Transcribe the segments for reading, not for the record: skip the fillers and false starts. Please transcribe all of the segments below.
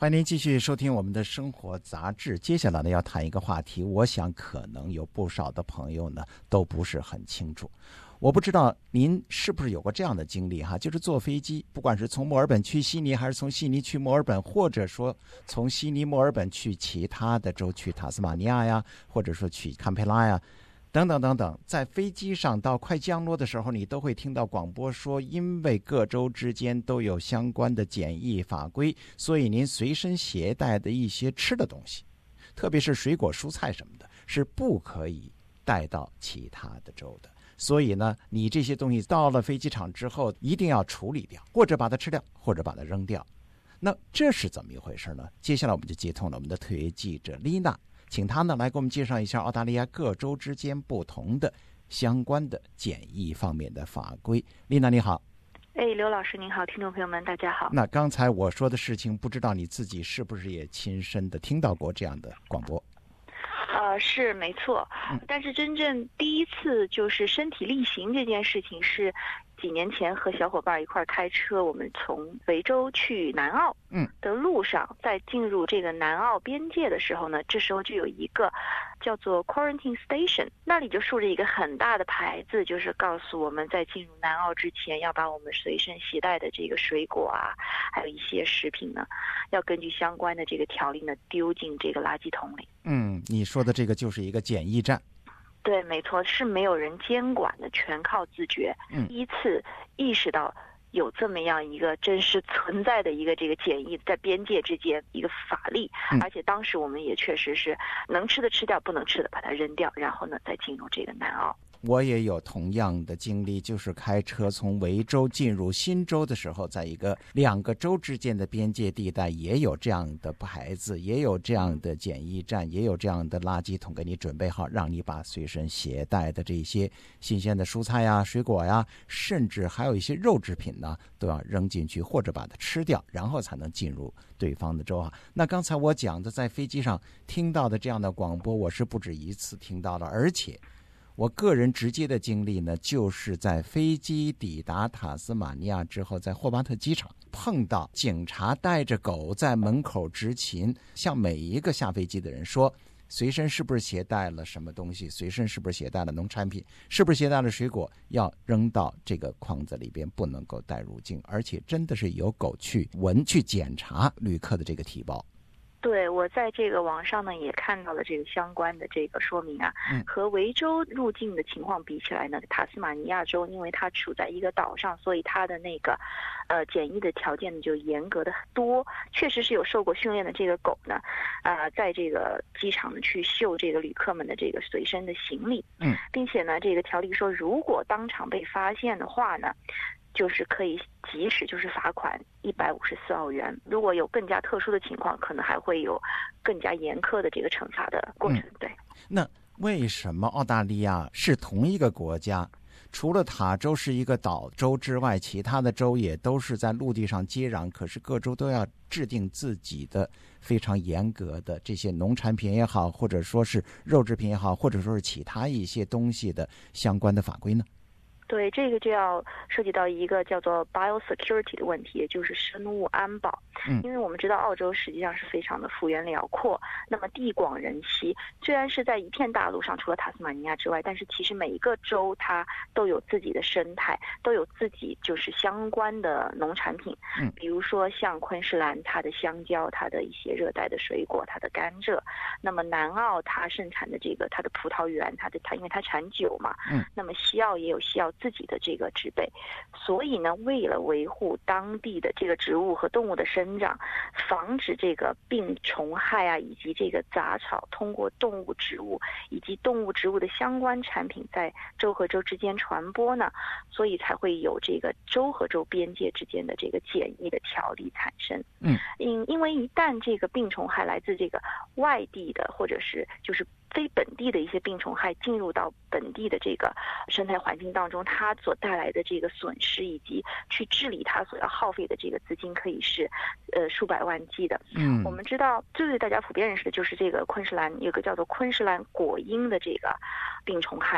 欢迎您继续收听我们的生活杂志。接下来呢，要谈一个话题，我想可能有不少的朋友呢都不是很清楚。我不知道您是不是有过这样的经历哈，就是坐飞机，不管是从墨尔本去悉尼，还是从悉尼去墨尔本，或者说从悉尼墨尔本去其他的州，去塔斯马尼亚呀，或者说去堪培拉呀，等等等等，在飞机上到快降落的时候，你都会听到广播说，因为各州之间都有相关的检疫法规，所以您随身携带的一些吃的东西，特别是水果蔬菜什么的，是不可以带到其他的州的。所以呢，你这些东西到了飞机场之后，一定要处理掉，或者把它吃掉，或者把它扔掉。那这是怎么一回事呢？接下来我们就接通了我们的特约记者丽娜，请她呢来给我们介绍一下澳大利亚各州之间不同的相关的检疫方面的法规。丽娜你好。 刘老师您好，听众朋友们大家好。 那刚才我说的事情，不知道你自己是不是也亲身的听到过这样的广播？ 是没错，但是真正第一次就是身体力行这件事情是几年前和小伙伴一块开车，我们从维州去南澳的路上，在进入这个南澳边界的时候呢，这时候就有一个叫做 quarantine station， 那里就竖着一个很大的牌子，就是告诉我们在进入南澳之前要把我们随身携带的这个水果啊，还有一些食品呢，要根据相关的这个条例呢丢进这个垃圾桶里。 你说的这个就是一个检疫站。 对，没错，是没有人监管的，全靠自觉。第一次意识到有这么样一个真实存在的一个这个检疫在边界之间一个法律，而且当时我们也确实是能吃的吃掉，不能吃的把它扔掉，然后呢再进入这个南澳。 我也有同样的经历，就是开车从维州进入新州的时候，在两个州之间的边界地带也有这样的牌子，也有这样的检疫站，也有这样的垃圾桶给你准备好，让你把随身携带的这些新鲜的蔬菜呀、水果呀，甚至还有一些肉制品呢，都要扔进去或者把它吃掉，然后才能进入对方的州啊。那刚才我讲的在飞机上听到的这样的广播，我是不止一次听到了，而且我个人直接的经历呢，就是在飞机抵达塔斯马尼亚之后，在霍巴特机场碰到警察带着狗在门口执勤，向每一个下飞机的人说，随身是不是携带了什么东西，随身是不是携带了农产品，是不是携带了水果，要扔到这个筐子里边，不能够带入境，而且真的是有狗去闻去检查旅客的这个提包。 对，我在这个网上呢也看到了这个相关的这个说明啊，和维州入境的情况比起来呢，塔斯马尼亚州因为它处在一个岛上，所以它的那个检疫的条件就严格的多，确实是有受过训练的这个狗呢，在这个机场呢去嗅这个旅客们的这个随身的行李，并且呢这个条例说，如果当场被发现的话呢，就是可以即使就是罚款154澳元，如果有更加特殊的情况，可能还会有更加严苛的这个惩罚的过程。对， 那为什么澳大利亚是同一个国家，除了塔州是一个岛州之外，其他的州也都是在陆地上接壤，可是各州都要制定自己的非常严格的这些农产品也好，或者说是肉制品也好，或者说是其他一些东西的相关的法规呢？ 对，这个就要涉及到一个叫做 biosecurity 的问题，也就是生物安保。因为我们知道澳洲实际上是非常的幅员辽阔，那么地广人稀，虽然是在一片大陆上，除了塔斯马尼亚之外，但是其实每一个州它都有自己的生态，都有自己就是相关的农产品。比如说像昆士兰它的香蕉，它的一些热带的水果，它的甘蔗。那么南澳它盛产的这个它的葡萄园，它因为它产酒嘛，那么西澳也有西澳自己的这个植被，所以呢，为了维护当地的这个植物和动物的生长，防止这个病虫害啊，以及这个杂草通过动物植物以及动物植物的相关产品在州和州之间传播呢，所以才会有这个州和州边界之间的这个检疫的条例产生。因为一旦这个病虫害来自这个外地的，或者是就是非本地的一些病虫害进入到本地的这个生态环境当中，它所带来的这个损失以及去治理它所要耗费的这个资金可以是数百万计的。我们知道最大家普遍认识的就是这个昆士兰有个叫做昆士兰果蝇的这个病虫害。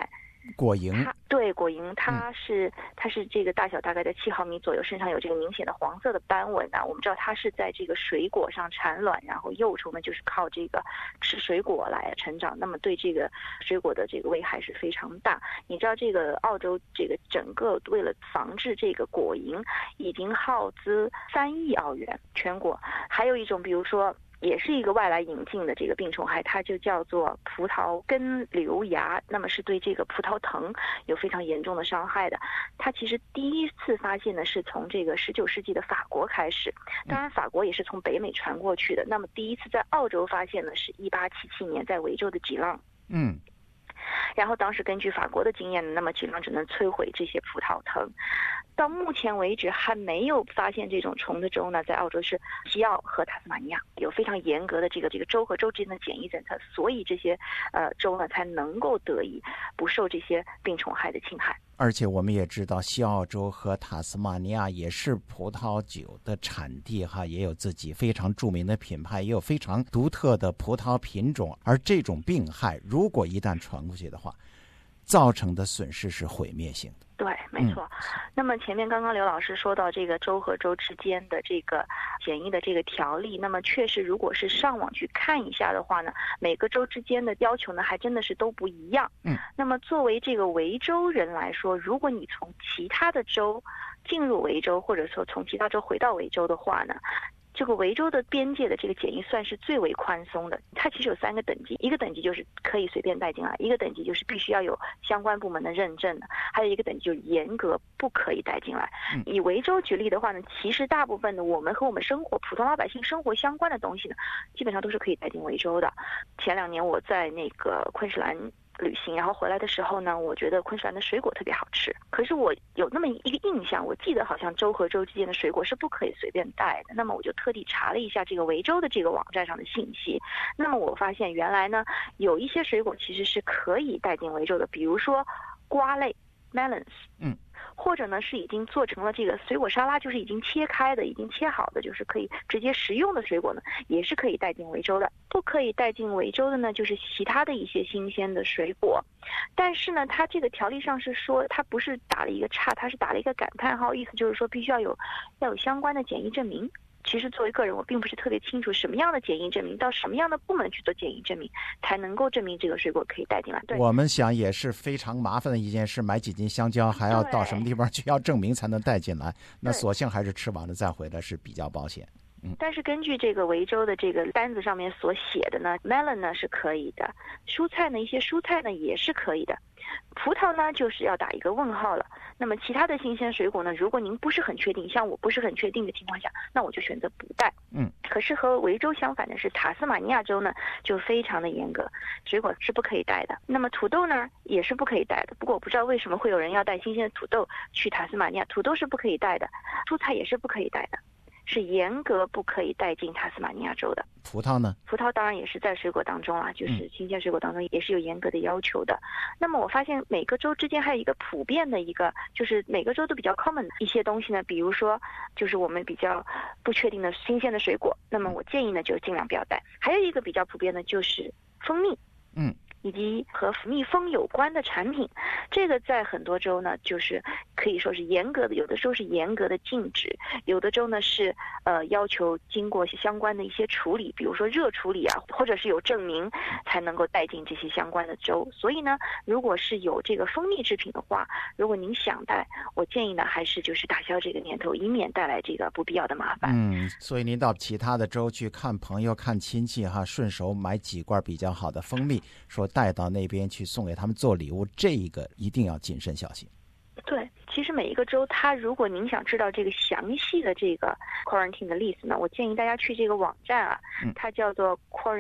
果蝇， 对，果蝇，它是这个大小大概在7毫米左右，身上有这个明显的黄色的斑纹啊。我们知道它是在这个水果上产卵，然后幼虫呢就是靠这个吃水果来成长，那么对这个水果的这个危害是非常大。你知道这个澳洲这个整个为了防治这个果蝇，已经耗资3亿澳元全国。还有一种，比如说，也是一个外来引进的这个病虫害，它就叫做葡萄根瘤蚜，那么是对这个葡萄藤有非常严重的伤害的。它其实第一次发现呢是从这个19世纪的法国开始，当然法国也是从北美传过去的。那么第一次在澳洲发现呢是1877年在维州的吉朗。然后当时根据法国的经验，那么吉朗只能摧毁这些葡萄藤。到目前为止还没有发现这种虫的州呢，在澳洲是西澳和塔斯马尼亚，有非常严格的这个州和州之间的检疫政策，所以这些州呢才能够得以不受这些病虫害的侵害。 而且我们也知道，西澳洲和塔斯马尼亚也是葡萄酒的产地哈，也有自己非常著名的品牌，也有非常独特的葡萄品种。而这种病害如果一旦传过去的话，造成的损失是毁灭性的。 对，没错。那么前面刚刚刘老师说到这个州和州之间的这个检疫的这个条例，那么确实如果是上网去看一下的话呢，每个州之间的要求呢还真的是都不一样。那么作为这个维州人来说，如果你从其他的州进入维州，或者说从其他州回到维州的话呢，这个维州的边界的这个检疫算是最为宽松的。它其实有3个等级，一个等级就是可以随便带进来，一个等级就是必须要有相关部门的认证的，还有一个等级就是严格不可以带进来。以维州举例的话呢，其实大部分的我们和我们生活普通老百姓生活相关的东西呢，基本上都是可以带进维州的。前2年我在那个昆士兰旅行，然后回来的时候呢，我觉得昆士兰的水果特别好吃。可是我有那么一个印象，我记得好像州和州之间的水果是不可以随便带的。那么我就特地查了一下这个维州的这个网站上的信息。那么我发现原来呢，有一些水果其实是可以带进维州的，比如说瓜类 melons，或者呢是已经做成了这个水果沙拉，就是已经切开的、已经切好的，就是可以直接食用的水果呢，也是可以带进维州的。不可以带进维州的呢，就是其他的一些新鲜的水果。但是呢，它这个条例上是说，它不是打了一个叉，它是打了一个感叹号，意思就是说必须要有相关的检疫证明。其实作为个人，我并不是特别清楚什么样的检疫证明，到什么样的部门去做检疫证明，才能够证明这个水果可以带进来。对， 我们想也是非常麻烦的一件事，买几斤香蕉还要到什么地方去要证明才能带进来，那索性还是吃完了再回来是比较保险。 但是根据这个维州的这个单子上面所写的呢 ，melon 呢是可以的，蔬菜呢一些蔬菜呢也是可以的，葡萄呢就是要打一个问号了。那么其他的新鲜水果呢，如果您不是很确定，像我不是很确定的情况下，那我就选择不带。可是和维州相反的是，塔斯马尼亚州呢就非常的严格，水果是不可以带的。那么土豆呢也是不可以带的。不过我不知道为什么会有人要带新鲜的土豆去塔斯马尼亚，土豆是不可以带的，蔬菜也是不可以带的。是严格不可以带进塔斯马尼亚州的。 葡萄呢？ 葡萄当然也是在水果当中啦，就是新鲜水果当中也是有严格的要求的。那么我发现每个州之间还有一个普遍的一个，就是每个州都比较 common 的一些东西呢，比如说就是我们比较不确定的新鲜的水果，那么我建议呢就尽量不要带。还有一个比较普遍的就是蜂蜜。以及和蜜蜂有关的产品，这个在很多州呢，就是可以说是严格的，有的州是严格的禁止，有的州呢是要求经过相关的一些处理，比如说热处理啊，或者是有证明才能够带进这些相关的州。所以呢，如果是有这个蜂蜜制品的话，如果您想带，我建议呢还是就是打消这个念头，以免带来这个不必要的麻烦。 所以您到其他的州去看朋友、看亲戚哈，顺手买几罐比较好的蜂蜜，说带到那边去送给他们做礼物，这个一定要谨慎小心。 对，其实每一个州，它如果您想知道这个详细的这个 quarantine 的 list 呢，我建议大家去这个网站啊，它叫做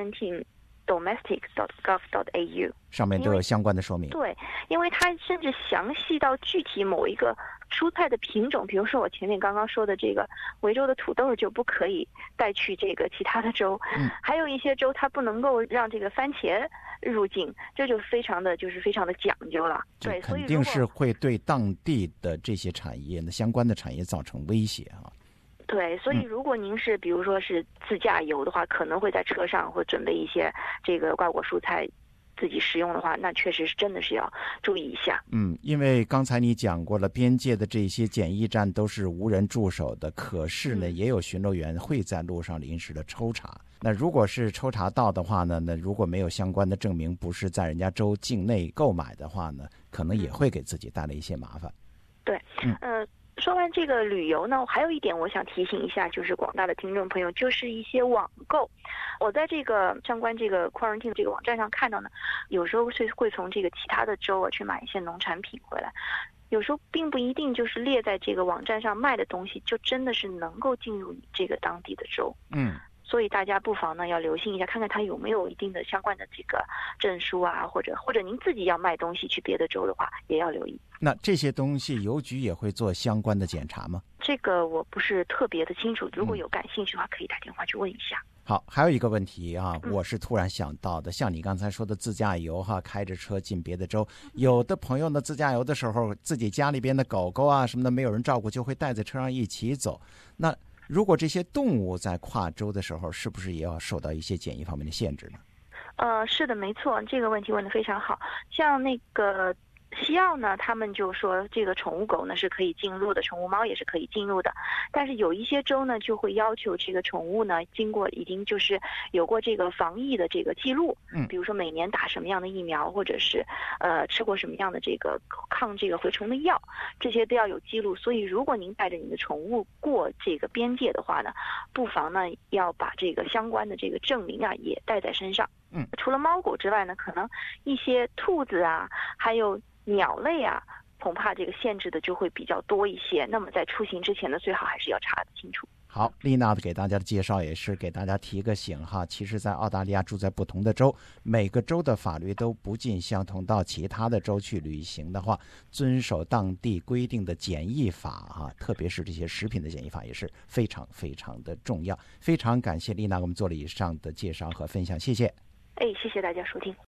quarantinedomestic.gov.au， 上面都有相关的说明。 对，因为它甚至详细到具体某一个蔬菜的品种，比如说我前面刚刚说的这个维州的土豆就不可以带去这个其他的州，还有一些州它不能够让这个番茄入境，这就非常的讲究了。对，所以肯定是会对当地的这些产业的相关的产业造成威胁啊。 对，所以如果您是比如说是自驾游的话，可能会在车上会准备一些这个瓜果蔬菜自己食用的话，那确实是真的是要注意一下。 因为刚才你讲过了，边界的这些检疫站都是无人驻守的，可是呢，也有巡逻员会在路上临时的抽查。那如果是抽查到的话呢，那如果没有相关的证明，不是在人家州境内购买的话呢，可能也会给自己带来一些麻烦。 对，说完这个旅游呢，还有一点我想提醒一下，就是广大的听众朋友，就是一些网购。我在这个相关这个 quarantine 这个网站上看到呢，有时候是会从这个其他的州去买一些农产品回来，有时候并不一定就是列在这个网站上卖的东西，就真的是能够进入你这个当地的州。所以大家不妨呢要留心一下，看看它有没有一定的相关的这个证书啊，或者您自己要卖东西去别的州的话，也要留意。 那这些东西邮局也会做相关的检查吗？ 这个我不是特别的清楚，如果有感兴趣的话，可以打电话去问一下。 好，还有一个问题啊，我是突然想到的，像你刚才说的自驾游开着车进别的州，有的朋友呢自驾游的时候，自己家里边的狗狗啊什么的没有人照顾，就会带在车上一起走。那如果这些动物在跨州的时候，是不是也要受到一些检疫方面的限制呢？ 是的，没错，这个问题问得非常好。像那个西澳呢，他们就说这个宠物狗呢是可以进入的，宠物猫也是可以进入的。但是有一些州呢就会要求这个宠物呢经过已经就是有过这个防疫的这个记录，比如说每年打什么样的疫苗，或者是吃过什么样的这个抗这个蛔虫的药，这些都要有记录。所以如果您带着你的宠物过这个边界的话呢，不妨呢要把这个相关的这个证明啊也带在身上。除了猫狗之外呢，可能一些兔子啊，还有鸟类啊，恐怕这个限制的就会比较多一些。那么在出行之前呢，最好还是要查得清楚。 好，丽娜给大家的介绍也是给大家提个醒哈。其实，在澳大利亚住在不同的州，每个州的法律都不尽相同。到其他的州去旅行的话，遵守当地规定的检疫法特别是这些食品的检疫法也是非常非常的重要。非常感谢丽娜给我们做了以上的介绍和分享，谢谢。 谢谢大家收听。